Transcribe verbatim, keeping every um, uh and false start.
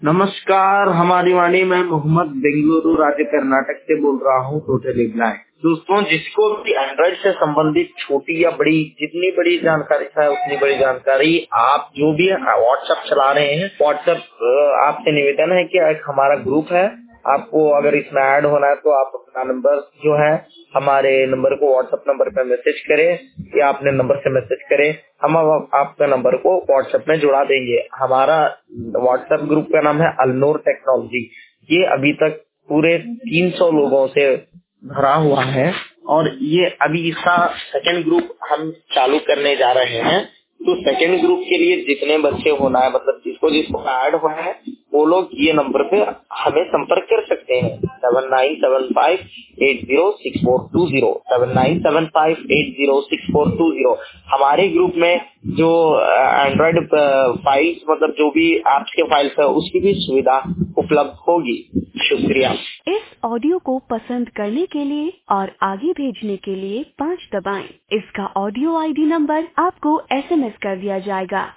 नमस्कार, हमारी वाणी में मोहम्मद बेंगलुरु राज्य कर्नाटक से बोल रहा हूँ। टोटली ब्लाइंड दोस्तों, जिसको भी एंड्रॉइड से संबंधित छोटी या बड़ी, जितनी बड़ी जानकारी है उतनी बड़ी जानकारी, आप जो भी व्हाट्सएप चला रहे हैं, व्हाट्सएप आपसे निवेदन है कि एक हमारा ग्रुप है, आपको अगर इसमें ऐड होना है तो आप अपना नंबर जो है हमारे नंबर को व्हाट्सएप नंबर पे मैसेज करें या अपने नंबर से मैसेज करें, हम आपके नंबर को व्हाट्सएप में जुड़ा देंगे। हमारा व्हाट्सएप ग्रुप का नाम है अलनूर टेक्नोलॉजी। ये अभी तक पूरे तीन सौ लोगों से भरा हुआ है और ये अभी इसका सेकंड ग्रुप हम चालू करने जा रहे हैं। तो सेकंड ग्रुप के लिए जितने बच्चे होना है, मतलब जिसको जिसको ऐड होना है, वो लोग ये नंबर पे हमें संपर्क कर सकते हैं। Seven nine seven five eight zero six four two zero seven nine seven five eight zero six four two zero. हमारे ग्रुप में जो एंड्रॉइड फाइल्स, मतलब जो भी ऐप्स के फाइल्स है, उसकी भी सुविधा उपलब्ध होगी। शुक्रिया। इस ऑडियो को पसंद करने के लिए और आगे भेजने के लिए पाँच दबाएं। इसका ऑडियो आईडी नंबर आपको एसएमएस कर दिया जाएगा।